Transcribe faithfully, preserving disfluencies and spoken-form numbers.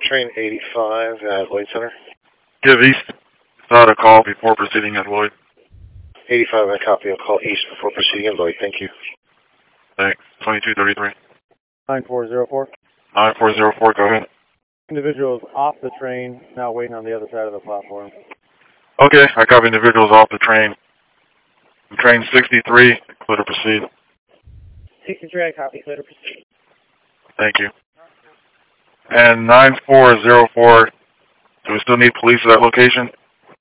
Train eighty-five at Lloyd Center. Give East Side a call before proceeding at Lloyd. eighty-five, I copy. I'll call East before proceeding at Lloyd. Thank you. Thanks. twenty-two thirty-three. nine four zero four. nine four zero four, go ahead. Individuals off the train, now waiting on the other side of the platform. Okay, I copy individuals off the train. Train sixty-three, clear to proceed. sixty-three, I copy. Clear to proceed. Thank you. And nine four zero four, do we still need police at that location?